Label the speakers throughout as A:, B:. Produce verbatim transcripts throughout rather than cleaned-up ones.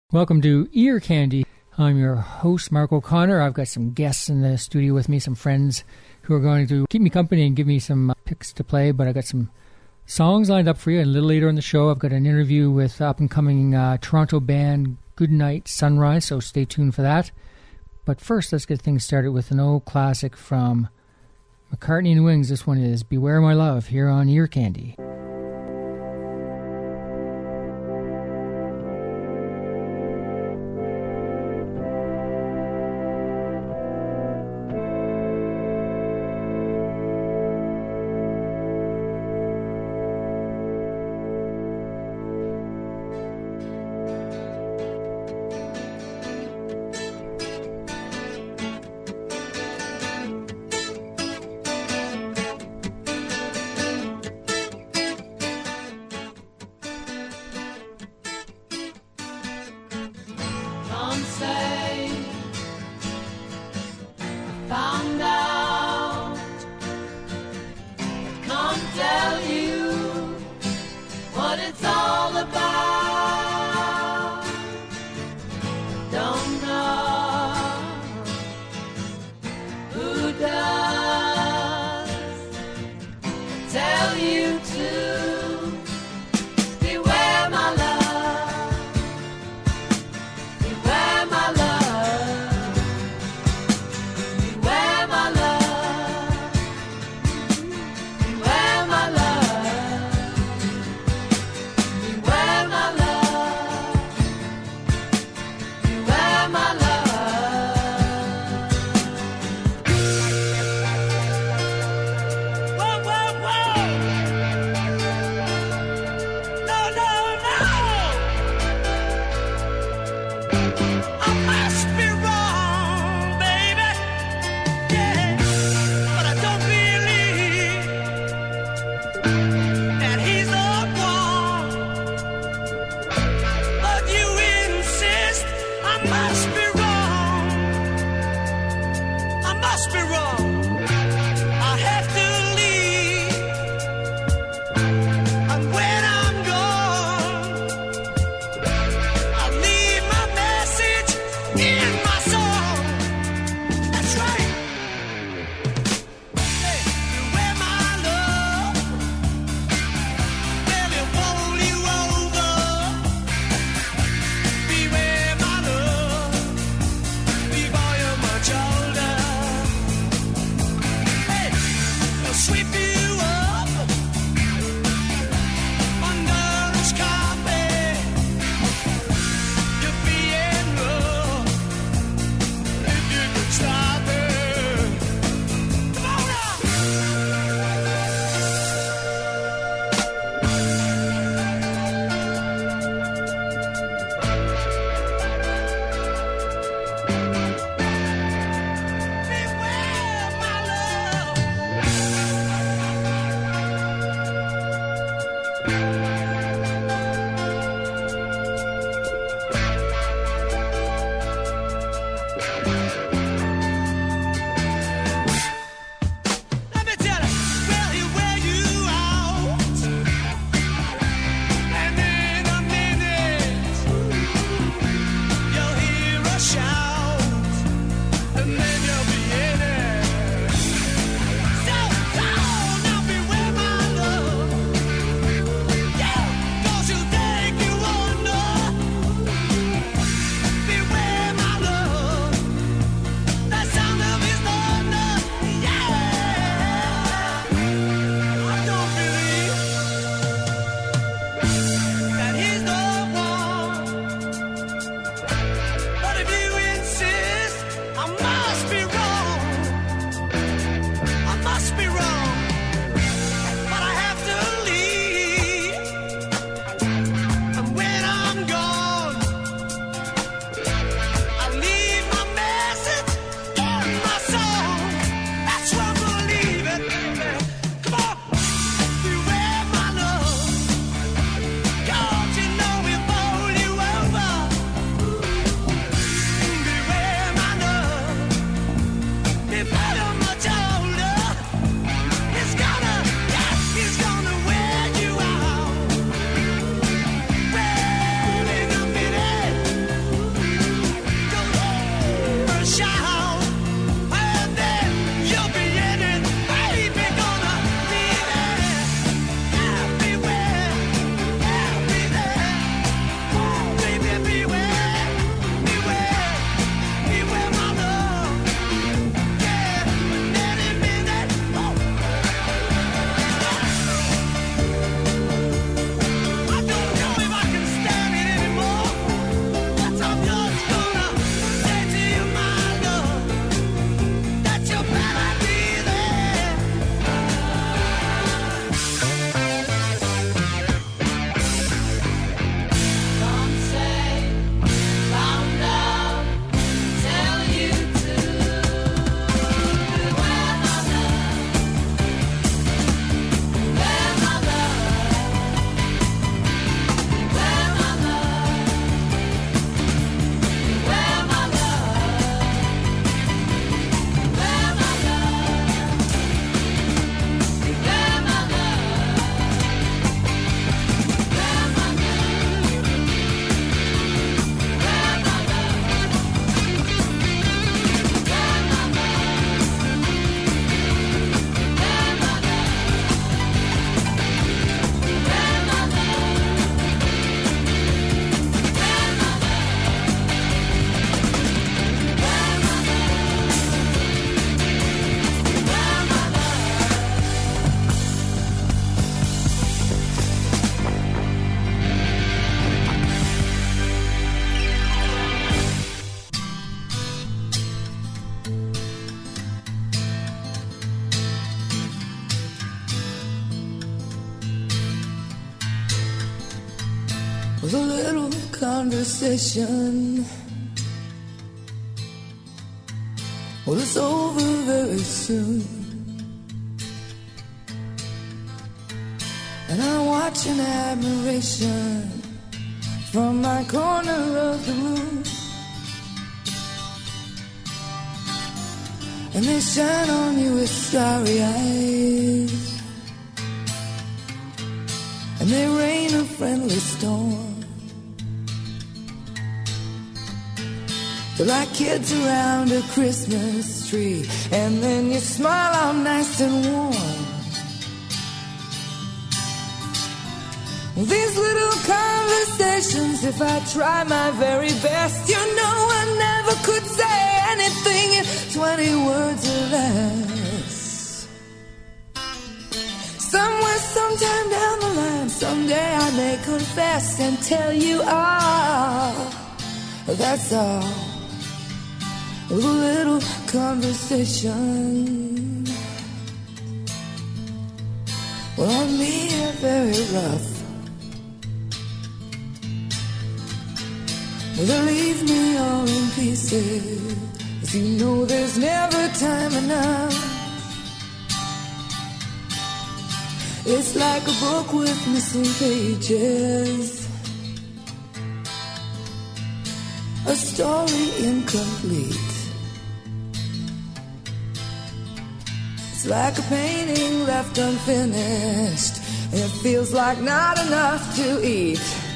A: Welcome to Ear Candy. I'm your host, Mark O'Connor. I've got some guests in the studio with me, some friends who are going to keep me company and give me some uh, picks to play, but I've got some songs lined up for you. And a little later in the show, I've got an interview with up-and-coming uh, Toronto band Goodnight Sunrise, so stay tuned for that. But first, let's get things started with an old classic from McCartney and Wings. This one is Beware My Love here on Ear Candy.
B: Well with a little conversation. Well, it's over very soon, and I watch in admiration from my corner of the room, and they shine on you with starry eyes, and they rain a friendly storm. They're like kids around a Christmas tree, and then you smile all nice and warm. Well, these little conversations, if I try my very best, you know I never could say anything in twenty words or less. Somewhere, sometime down the line, someday I may confess and tell you all. That's all. With a little conversation. Well, on me you're very rough. Well, they leave me all in pieces, 'cause you know there's never time enough. It's like a book with missing pages, a story incomplete. It's like a painting left unfinished, and it feels like not enough to eat.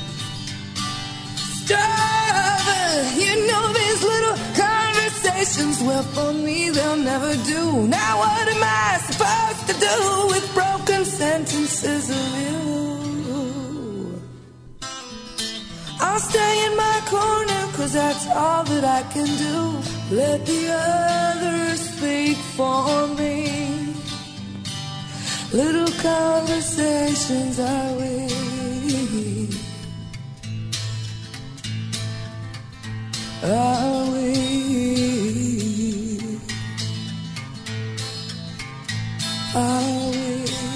B: Starving, you know these little conversations, well for me they'll never do. Now what am I supposed to do with broken sentences of you? I'll stay in my corner, 'cause that's all that I can do. Let the others speak for me. Little conversations are we. Are we? Are we?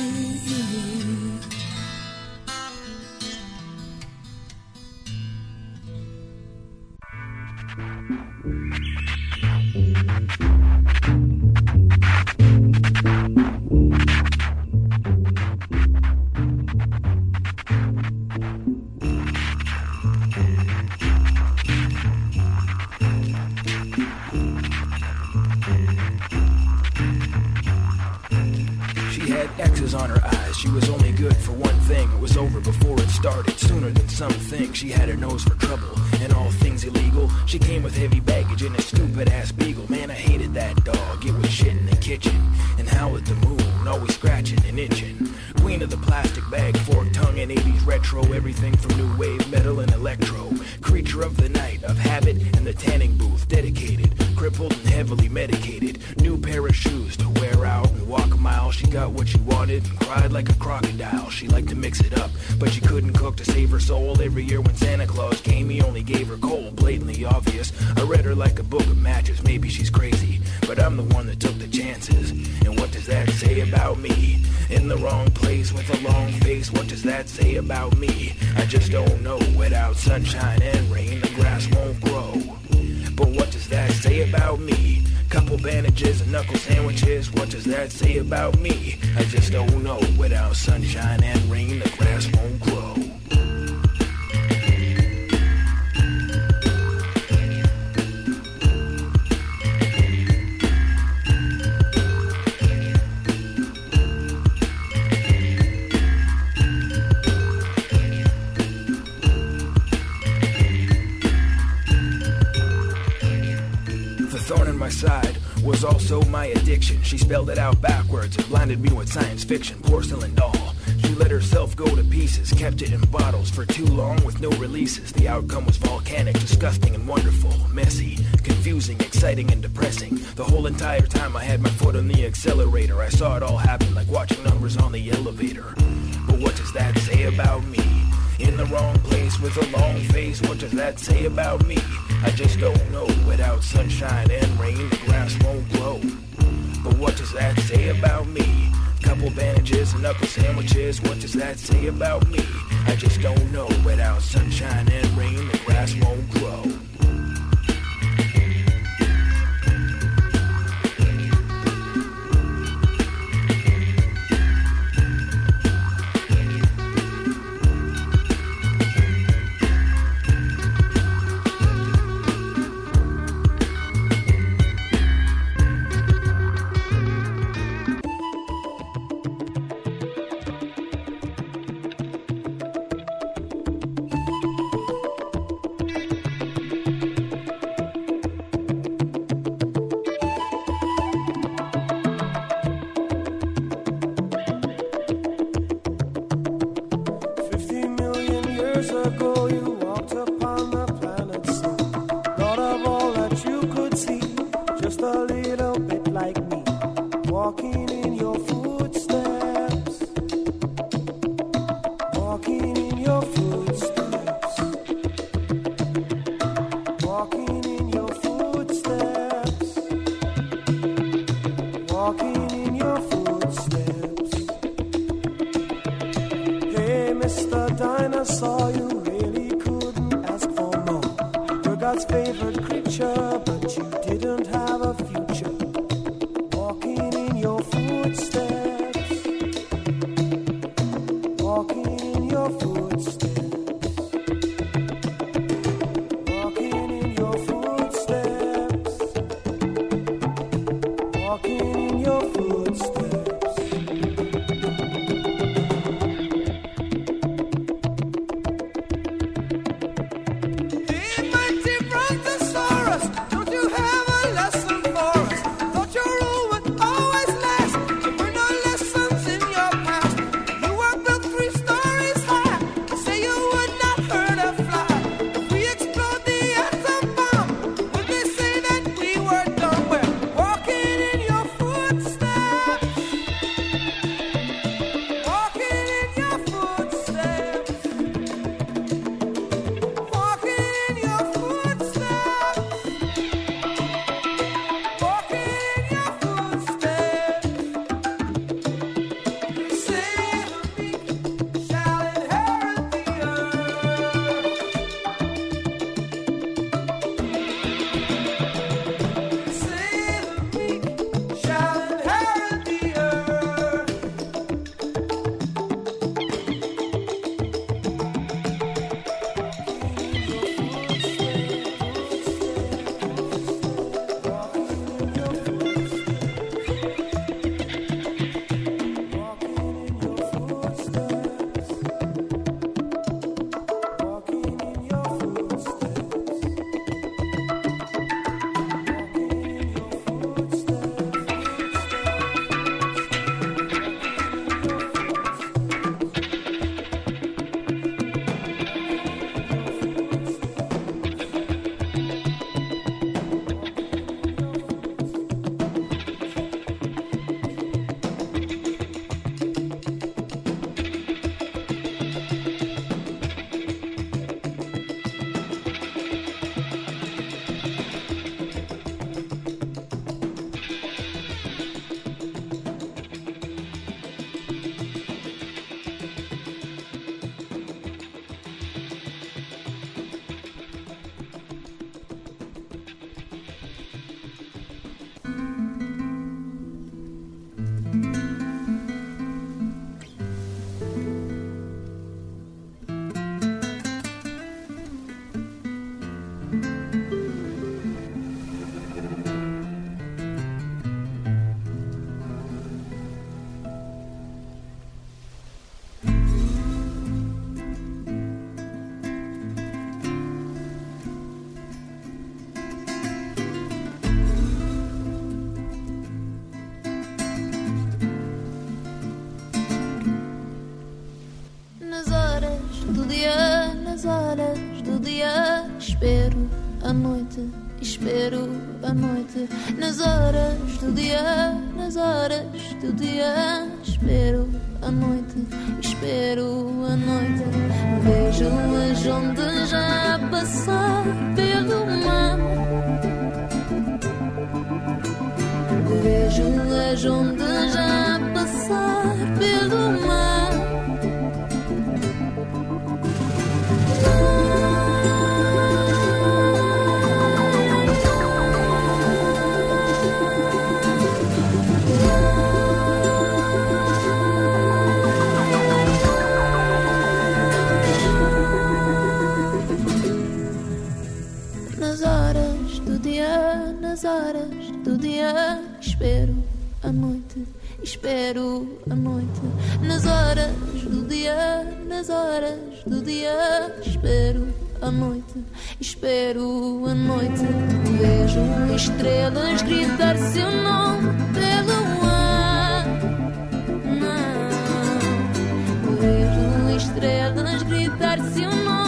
C: X's on her eyes, she was only good for one thing. It was over before it started, sooner than some think. She had her nose for trouble and all things illegal. She came with heavy baggage and a stupid ass beagle. Man, I hated that dog, it was shit in the kitchen and howl at the moon, always scratching and itching. Queen of the plastic bag, fork tongue and eighties retro. Everything from new wave, metal and electro. Creature of the night, of habit and the tanning booth. Dedicated, crippled and heavily medicated. New pair of shoes to wear out and walk a mile. She got what she wanted and cried like a crocodile. She liked to mix it up, but she couldn't cook to save her soul. Every year when Santa Claus came, he only gave her coal. Blatantly obvious, I read her like a book of matches. Maybe she's crazy, but I'm the one that took the chances. And what does that say about me? In the wrong place with a long face, what does that say about me? I just don't know. Without sunshine and rain, the grass won't grow. But what does that say about me? Couple bandages and knuckle sandwiches, what does that say about me? I just don't know. Without sunshine and rain, the grass won't grow. Side was also my addiction. She spelled it out backwards and blinded me with science fiction. Porcelain doll. She let herself go to pieces, kept it in bottles for too long with no releases. The outcome was volcanic, disgusting and wonderful, messy, confusing, exciting and depressing. The whole entire time I had my foot on the accelerator, I saw it all happen like watching numbers on the elevator. But what does that say about me? In the wrong place with a long face, what does that say about me? I just don't know. Without sunshine and rain, the grass won't grow. But what does that say about me? Couple bandages and knuckle sandwiches, what does that say about me? I just don't know. Without sunshine
D: years ago you walked upon the planet sea. Thought of all that you could see, just a little bit like me, walking in your footsteps, walking in your footsteps, walking in your footsteps, walking in your footsteps. Hey, Mister Dinosaur, you really couldn't ask for more. You're God's favorite creature, but you didn't have a future. Walking in your footsteps, walking in your footsteps, walking in your footsteps, walking in your footsteps.
B: Hey, mighty Brontosaurus, don't you have a lesson for us? Thought your rule would always last. There were no lessons in your past. You were built three stories high. You say you would not hurt a fly. If we explode the atom bomb, would they say that we were dumb? We're walking in your footsteps, walking in your footsteps, walking in your footsteps, walking in your footsteps. You say the meek shall inherit the earth. You say the meek shall inherit the earth.
E: Nas horas do dia, nas horas do dia, espero a noite, espero a noite. Nas horas do dia, nas horas do dia, espero a noite, espero a noite. Vejo as ondas já passar pelo mar, vejo as ondas já passar pelo mar. Nas horas do dia, nas horas do dia, espero a noite, espero a noite. Nas horas do dia, nas horas do dia, espero a noite, espero a noite. Vejo estrelas gritar seu nome pelo ar. Não. Vejo estrelas gritar seu nome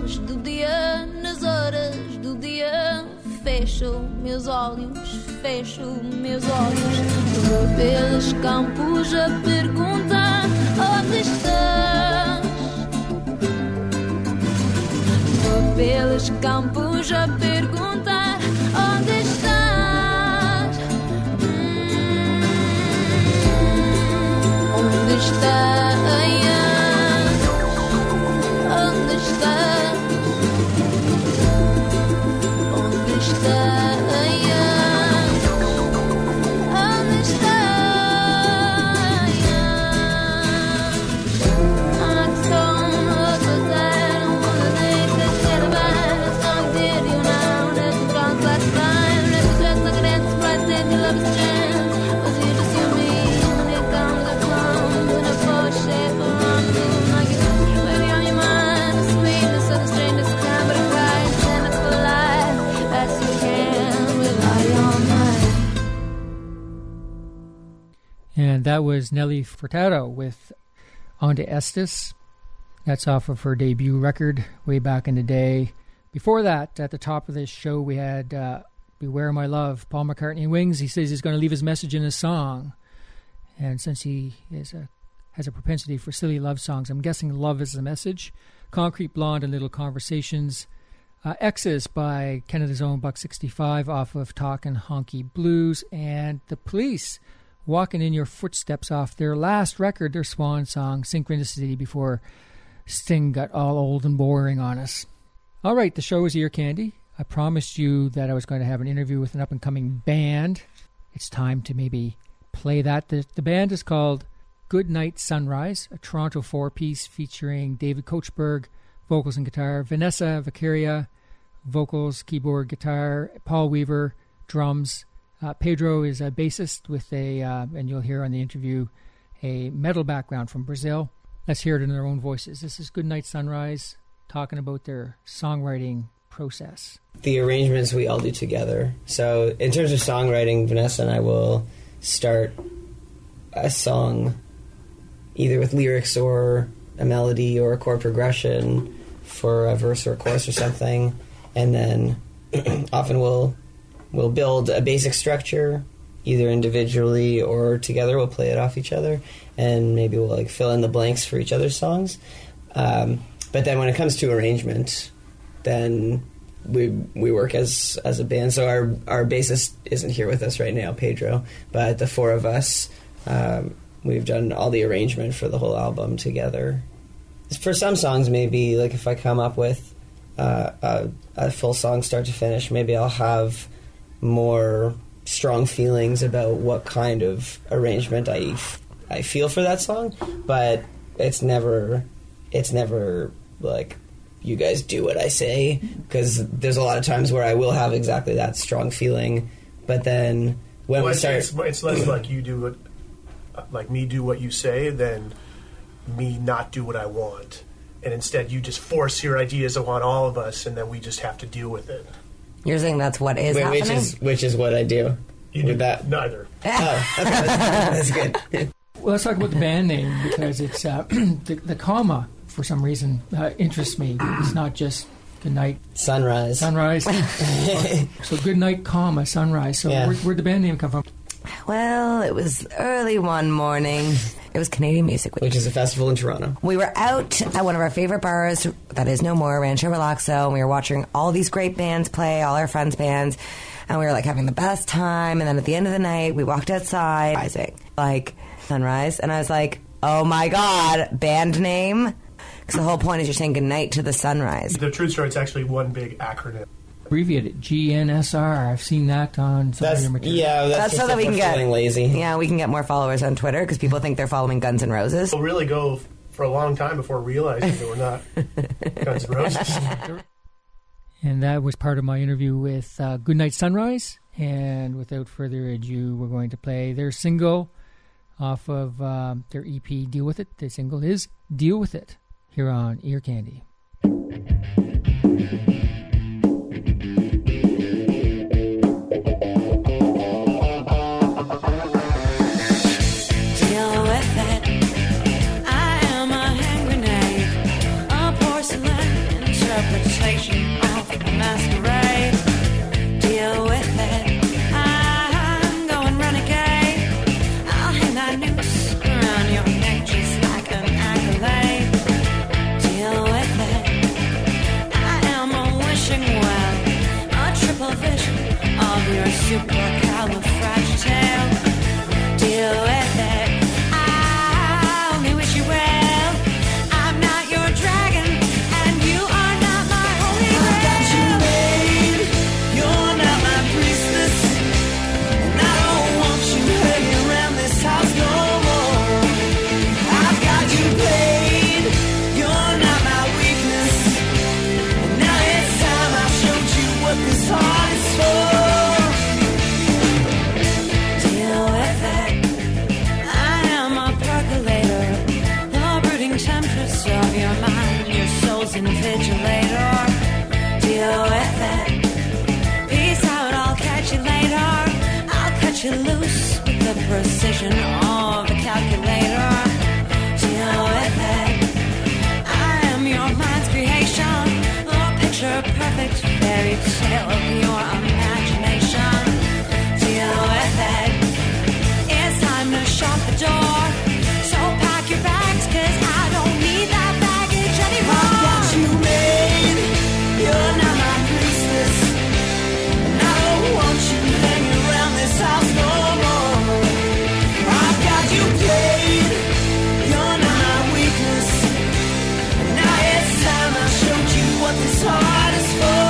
E: do dia, nas horas do dia, fecho meus olhos, fecho meus olhos. Vou pelos campos a perguntar onde estás. Vou pelos campos a perguntar onde estás. Hum, onde estás? Onde estás? Onde estás? Onde estás? I'm not so much as I don't wanna think that shit about it. It's gonna get you now. It's gone last time. It's just like an enterprise and you love his chance. Was you just you me? When it comes to come, when I push it around the moon like you. Baby, on your mind, the sweetness of the strangest kind, but I cry and stand up for life. Best you can with all your mind.
A: And that was Nelly Furtado with Onde Estes. That's off of her debut record way back in the day. Before that, at the top of this show, we had uh, Beware My Love, Paul McCartney Wings. He says he's going to leave his message in a song. And since he is a, has a propensity for silly love songs, I'm guessing love is the message. Concrete Blonde and Little Conversations. Uh, X's by Canada's own Buck sixty-five off of Talkin' Honky Blues. And The Police, Walking in Your Footsteps off their last record, their swan song, Synchronicity, before Sting got all old and boring on us. All right, the show is Ear Candy. I promised you that I was going to have an interview with an up-and-coming band. It's time to maybe play that. The, the band is called Good Night Sunrise, a Toronto four-piece featuring David Kochberg, vocals and guitar, Vanessa Vaqueria, vocals, keyboard, guitar, Paul Weaver, drums. Uh, Pedro is a bassist with a, uh, and you'll hear on the interview, a metal background from Brazil. Let's hear it in their own voices. This is Good Night Sunrise, talking about their songwriting process.
F: The arrangements we all do together. So in terms of songwriting, Vanessa and I will start a song either with lyrics or a melody or a chord progression for a verse or a chorus or something, and then often we'll we'll build a basic structure either individually or together. We'll play it off each other, and maybe we'll like fill in the blanks for each other's songs. Um, but then when it comes to arrangement, then we we work as as a band. So our our bassist isn't here with us right now, Pedro, but the four of us, um, we've done all the arrangement for the whole album together. For some songs, maybe like if I come up with uh, a, a full song start to finish, maybe I'll have more strong feelings about what kind of arrangement I I feel for that song, but it's never it's never like you guys do what I say, because there's a lot of times where I will have exactly that strong feeling, but then when
G: well,
F: we start,
G: it's, it's less like you do what, like me do what you say, than me not do what I want, and instead you just force your ideas upon all of us, and then we just have to deal with it.
H: You're saying that's what is
F: Wait,
H: happening?
F: which is which is what I do.
G: You
F: with
G: do
F: that
G: neither.
F: Oh, okay, that's, that's good.
A: Well, let's talk about the band name, because it's uh, the, the comma, for some reason, uh, interests me. It's not just good night,
F: Sunrise.
A: sunrise. So good night, comma, sunrise. So
F: Yeah.
A: where, where'd the band name come from?
H: Well, it was early one morning. It was Canadian Music Week.
F: Which is a festival in Toronto.
H: We were out at one of our favorite bars, that is no more, Rancho Relaxo, and we were watching all these great bands play, all our friends' bands, and we were like having the best time. And then at the end of the night, we walked outside, rising, like sunrise, and I was like, oh my God, band name? Because the whole point is you're saying goodnight to the sunrise.
G: The truth story, it's actually one big acronym.
A: Abbreviated G N S R. I've seen that on some
F: That's
A: of your material.
F: yeah. That's,
H: That's
F: just
H: so that
F: if
H: we
F: we're
H: can get
F: feeling lazy.
H: Yeah, we can get more followers on Twitter because people think they're following Guns N' Roses.
G: We'll really go for a long time before realizing that we're not Guns N' Roses.
A: And that was part of my interview with uh, Goodnight Sunrise. And without further ado, we're going to play their single off of um, their E P, Deal With It. The single is Deal With It, here on Ear Candy.
I: Sharp cut you loose with the precision of a calculator. Do you know that I am your mind's creation, a picture perfect fairy tale of your imagination. Do you know that it's time to shut the door? So pack your bags, 'cause I don't need that baggage anymore.
B: I've got you made, you're not my priestess, and I don't want you hanging around this house no more. I've got you played, you're not my weakness, and now it's time I showed you what this heart is for.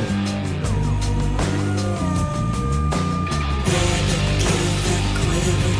I: Baby, give that quiver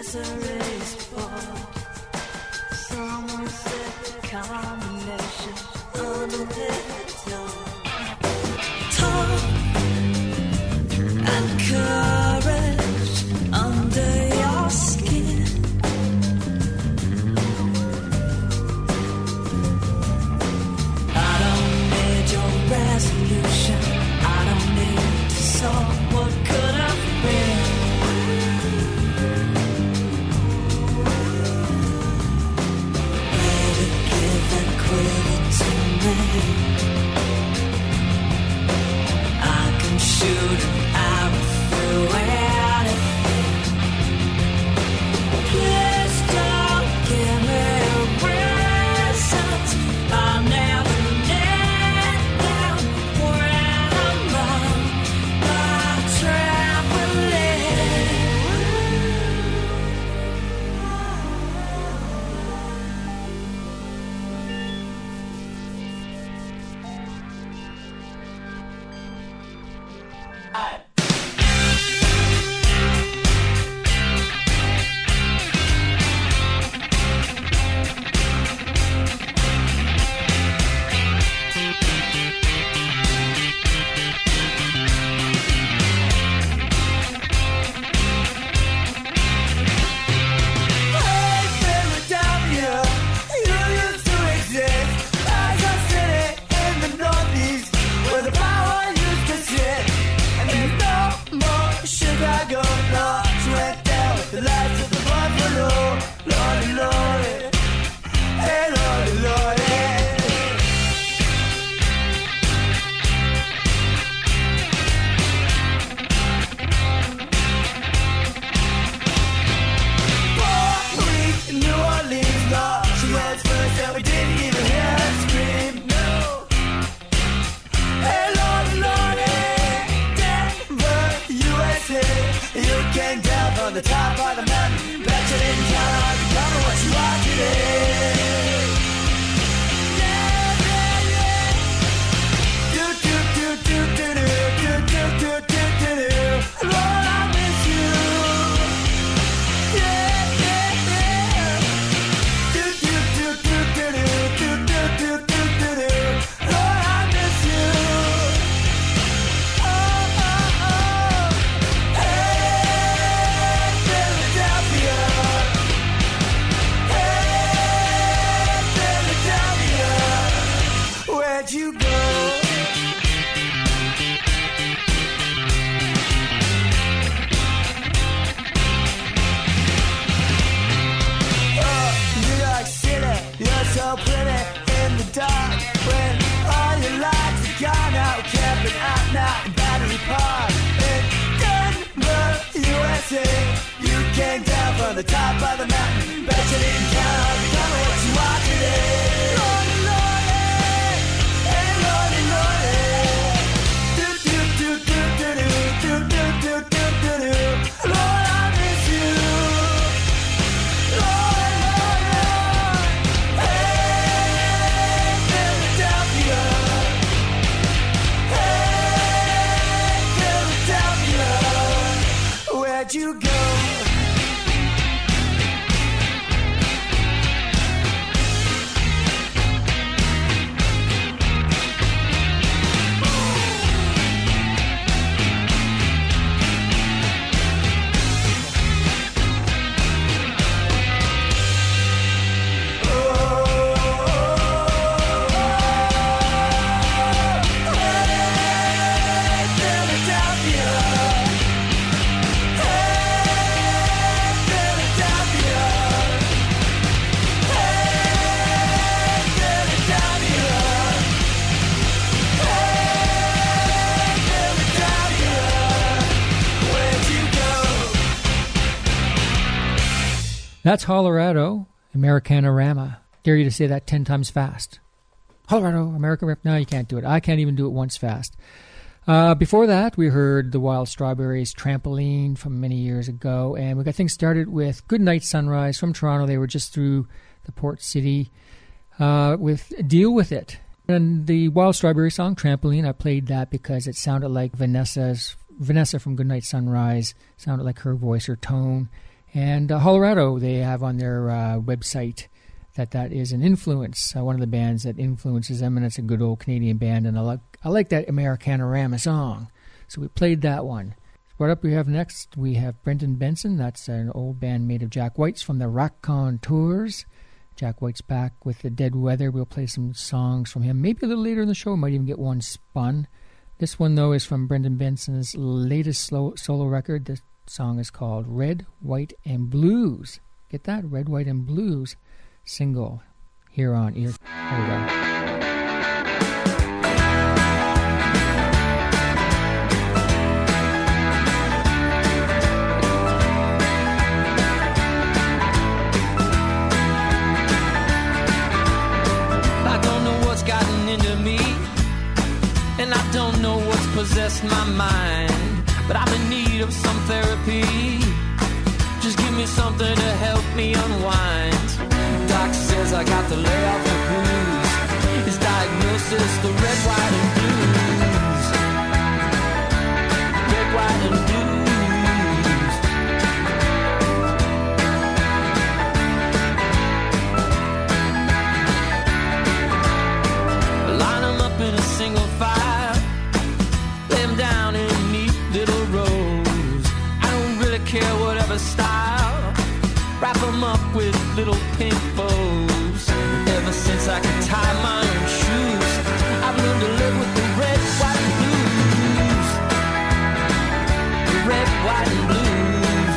I: accessories for someone said the combination unlimited. Tall and courage under your skin. I don't need your resolution. I don't need to solve what could have been. Better give that quiver to me. I can shoot an arrow through anything. Please don't give me reasons. I'll never let them when I'm on my trampoline.
D: Hey, Philadelphia, you used to exist as a city in the Northeast where the power used to sit. And there's no more Chicago, Lords went down with the lights of the buffalo. Lordy, Lordy, hey, Lordy, Lordy. New Orleans, Lord, she went first and we didn't even hear her scream. No. Hey, Lord, Lordy, Denver, U S A. You came down from the top of the mountain, bet you didn't count on becoming what you are today. Yeah, yeah, yeah. Do, do, do, do, do, do, do, do, do, do, do, do. Lord, I miss you. Yeah, yeah, yeah. Do, do, do, do, do, do, do, do, do, do, do, do. Lord, I miss you. Oh, oh, oh. Hey, Philadelphia. Hey, Philadelphia. Where'd you go? Oh, New York City, you're so pretty in the dark. When all your lights are gone out, camping out now in Battery Park. In Denver, U S A, you came down from the top of the mountain. Bet you didn't count on becoming what you are today. Lordy, Lordy, hey, Lordy, Lordy. Do, do, do, do, do, do, do, do, do, do, do, do. Lord, I miss you. Lord, Lord, Lord. Hey, Philadelphia. Hey, Philadelphia. Where'd you go?
A: That's Hollerado, Americanarama. Dare you to say that ten times fast. Hollerado, American. No, you can't do it. I can't even do it once fast. Uh, before that, we heard the Wild Strawberries Trampoline from many years ago, and we got things started with Goodnight Sunrise from Toronto. They were just through the Port City uh, with Deal With It. And the Wild Strawberry song, Trampoline, I played that because it sounded like Vanessa's Vanessa from Goodnight Sunrise, sounded like her voice or tone. And uh, Colorado, they have on their uh, website that that is an influence, uh, one of the bands that influences them, and it's a good old Canadian band, and I like, I like that Americanarama song. So we played that one. What up we have next? We have Brendan Benson. That's an old band made of Jack White's from the Rockcon Tours. Jack White's back with the Dead Weather. We'll play some songs from him. Maybe a little later in the show, might even get one spun. This one, though, is from Brendan Benson's latest slow, solo record. The song is called Red, White, and Blues. Get that? Red, White, and Blues single here on Ear. Here we go.
J: And I don't know what's possessed my mind, but I'm in need of some therapy. Just give me something to help me unwind. Doc says I got to lay off the blues. His diagnosis, the red, white, and blues. Red, white, and blues. Line them up in a single file, lay them down in neat little rows. I don't really care whatever style, wrap them up with little pink bows. Ever since I could tie my own shoes, I've learned to live with the red, white, and blues. The red, white, and blues.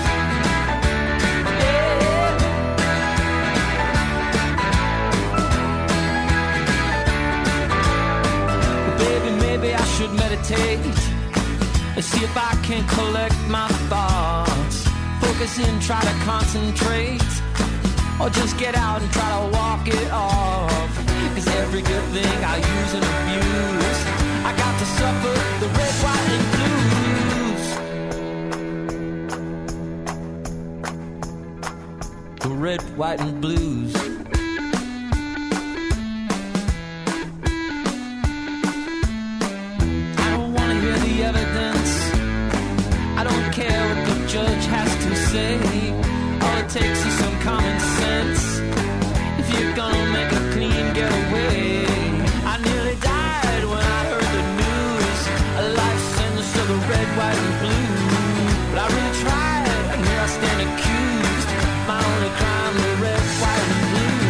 J: Yeah. Well, baby, maybe I should meditate and see if I can collect my thoughts. Focus in, try to concentrate, or just get out and try to walk it off. Cause every good thing I use and abuse, I got to suffer the red, white, and blues. The red, white, and blues. I don't want to hear the evidence, I don't care what the judge has to say. All it takes is some common sense if you're gonna make a clean getaway. I nearly died when I heard the news, a life sentence to the red, white, and blue. But I really tried, and here I stand accused. My only crime, the red, white, and blue.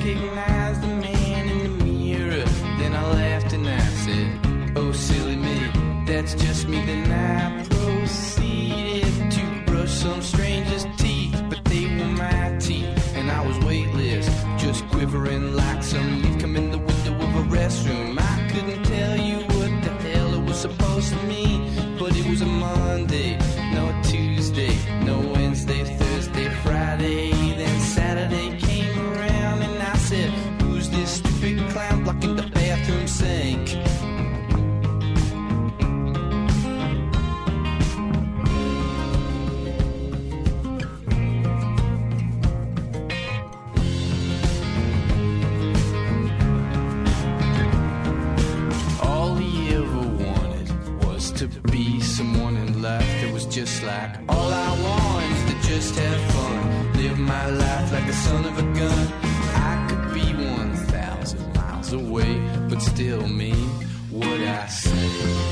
J: recognized the man in the mirror. Then I laughed and I said, oh silly me, that's just me. Then I proceeded to brush some stranger's teeth, but they were my teeth, and I was weightless, just quivering like some leaf come in the window of a restroom. I couldn't tell you what the hell it was supposed to mean, but it was a Monday, no Tuesday, no Wednesday, Thursday, Friday. Then Saturday came around and I said, who's this stupid clown blocking the bathroom sink? Just like all I want is to just have fun, live my life like the son of a gun. I could be one thousand miles away, but still mean what I say.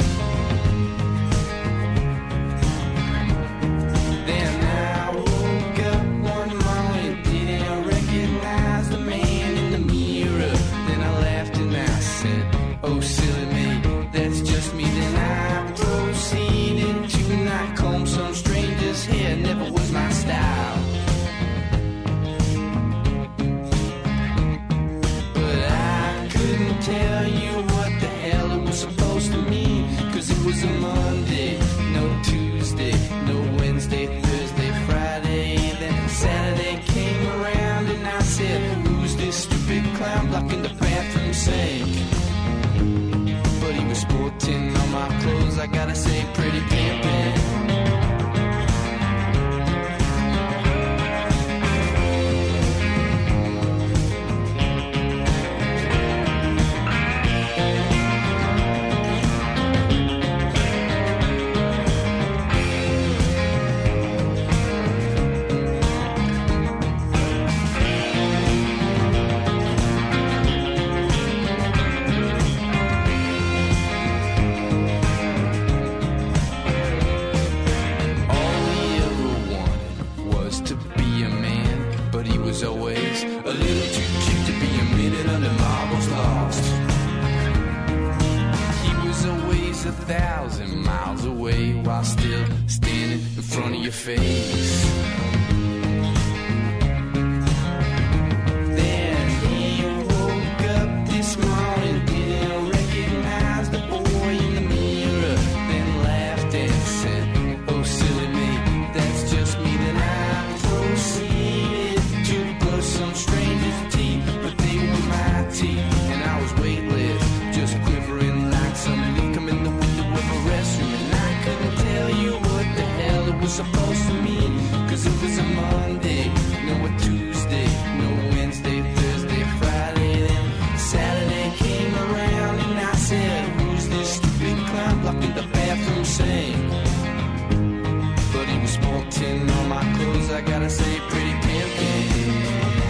J: Then I woke up one morning, didn't recognize the man in the mirror. Then I laughed and I said, oh silly me, that's just me. Then I proceeded to not comb some stranger's hair, never was my style. But I couldn't tell you what the hell it was supposed to mean, cause it was a Monday, no Tuesday, no Wednesday, Thursday, Friday. Then Saturday came around and I said, who's this stupid clown blocking the bathroom sink? But he was sporting all my clothes, I gotta say, pretty pimpin'. Always a little too cute to be a minute under marbles lost. He was always a thousand miles away while still standing in front of your face. Then he woke up this morning, didn't recognize the boy in the mirror, then laughed and said, oh silly me, that's just me. Then I proceeded some stranger's teeth, but they were my teeth, and I was weightless, just quivering like some leaf come in the window of a restroom. And I couldn't tell you what the hell it was supposed to mean, cause it was a Monday, no a Tuesday, no Wednesday, Thursday, Friday. Then Saturday came around and I said, who's this stupid clown blocking the bathroom sink? But he was sporting all my clothes, I gotta say, pretty pimpin'.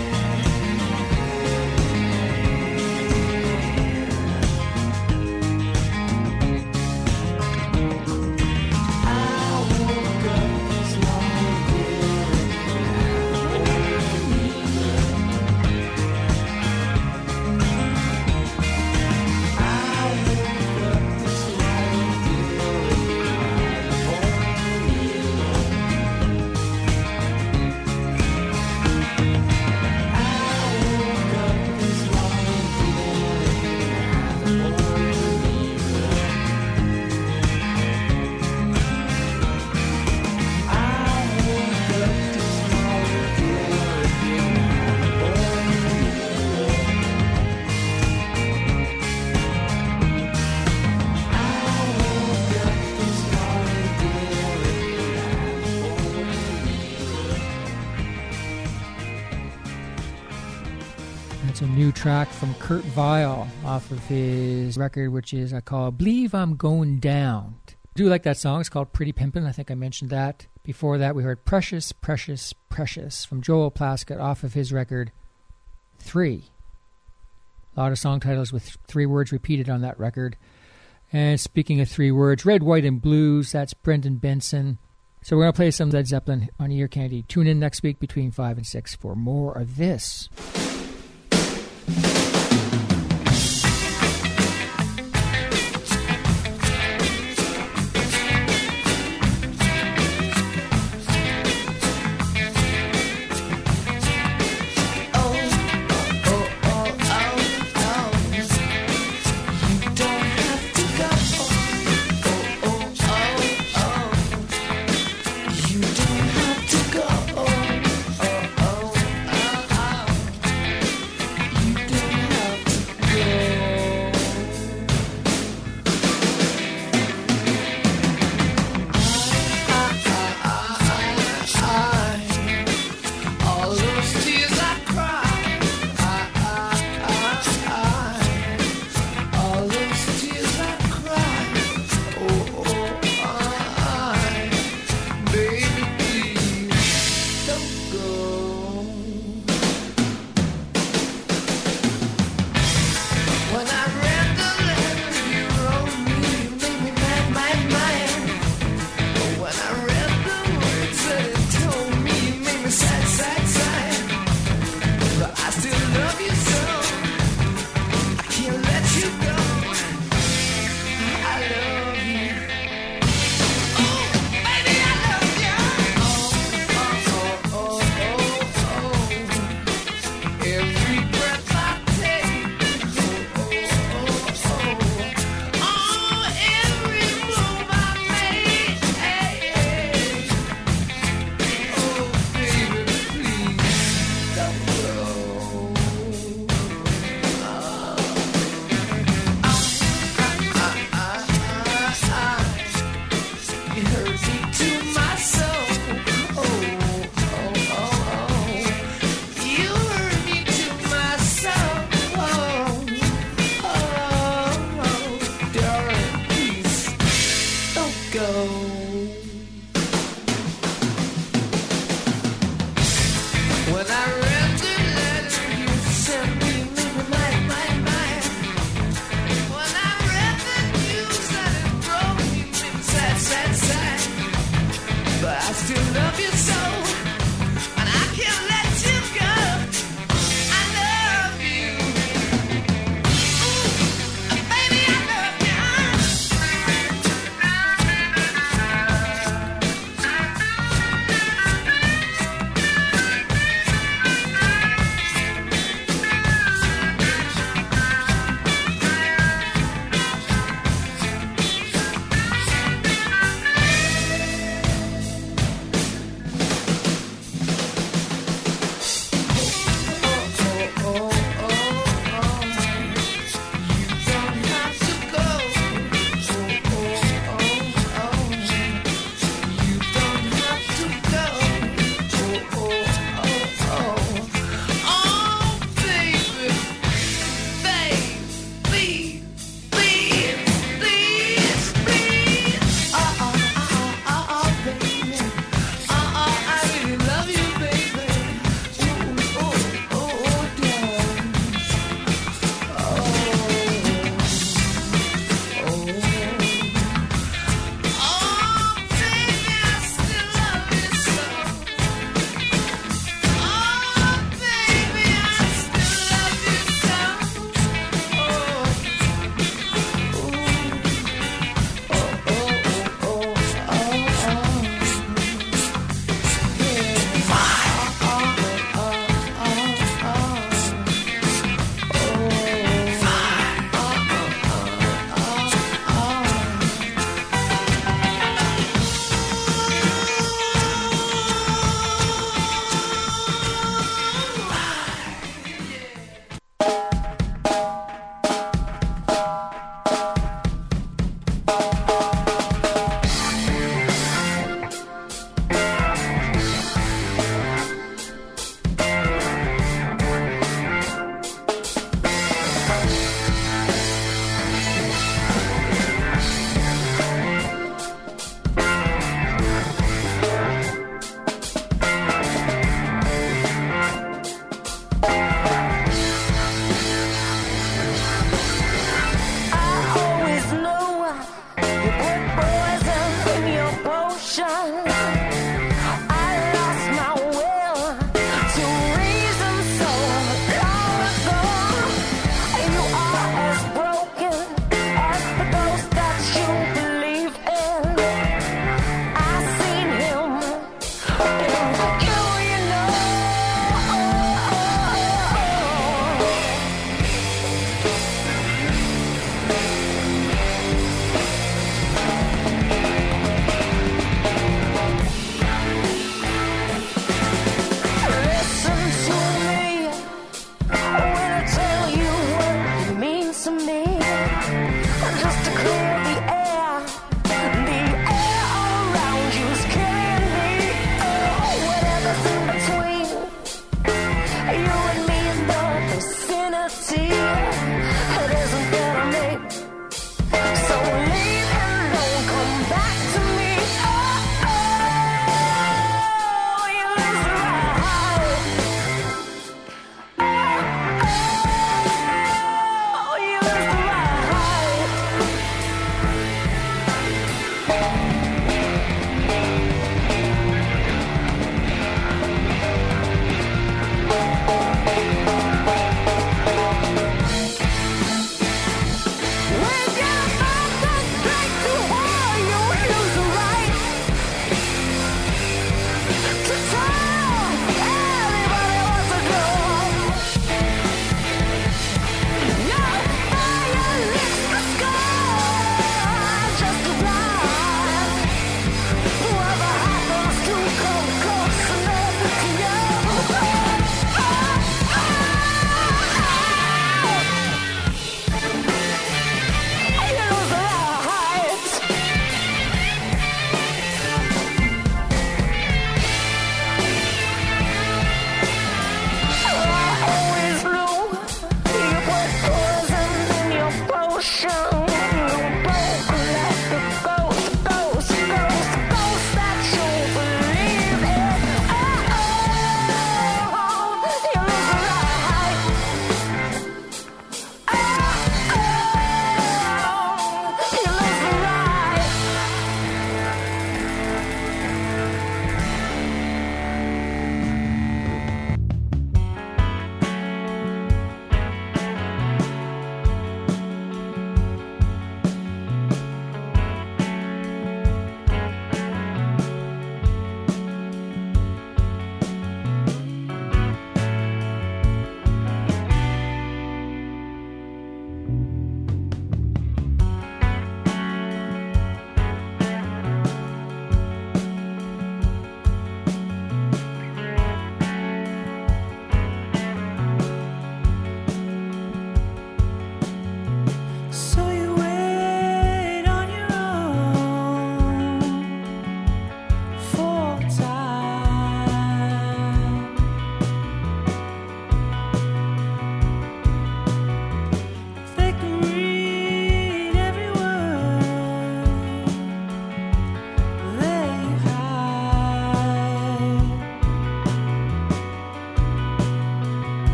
A: It's a new track from Kurt Vile off of his record, which is I call Believe I'm Going Down. I do like that song. It's called Pretty Pimpin'. I think I mentioned that. Before that, we heard Precious, Precious, Precious from Joel Plaskett off of his record Three. A lot of song titles with three words repeated on that record. And speaking of three words, Red, White, and Blues, that's Brendan Benson. So we're going to play some Led Zeppelin on Ear Candy. Tune in next week between five and six for more of this.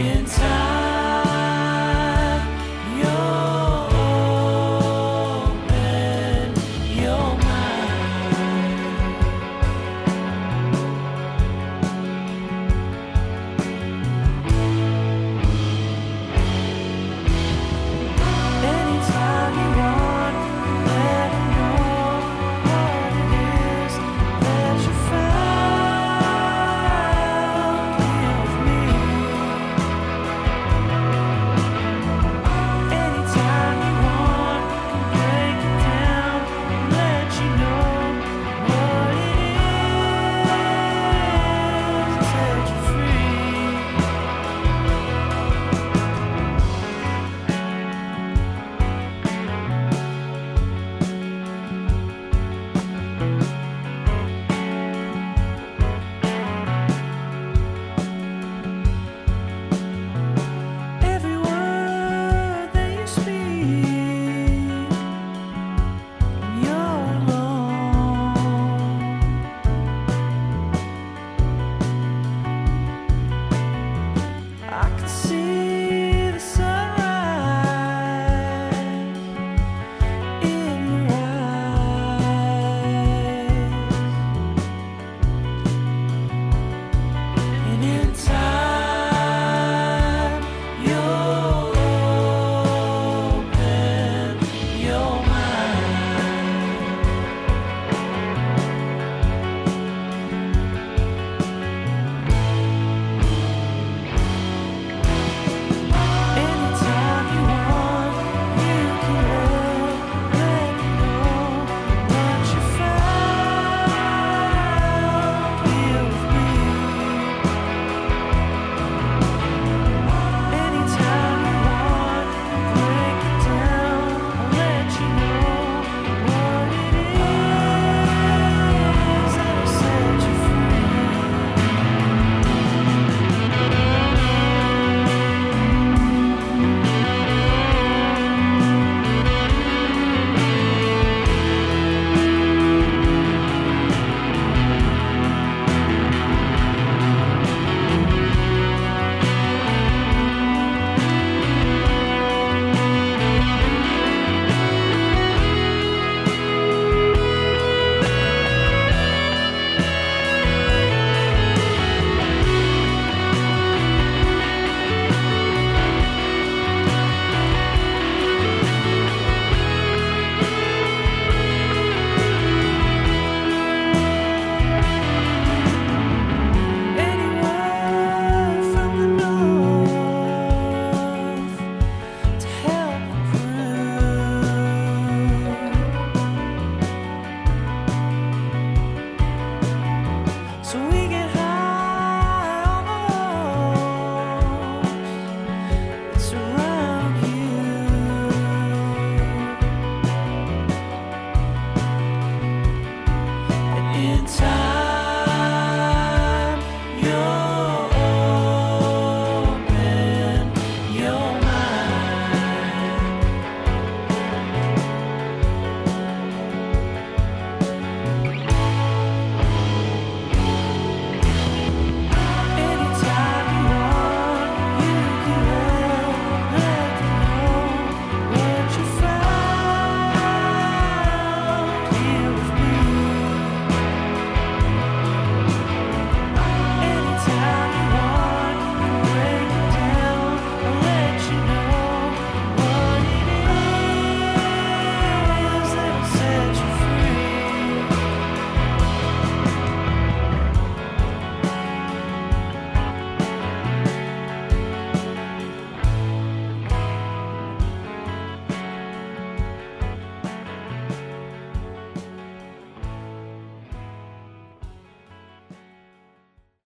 I: in time.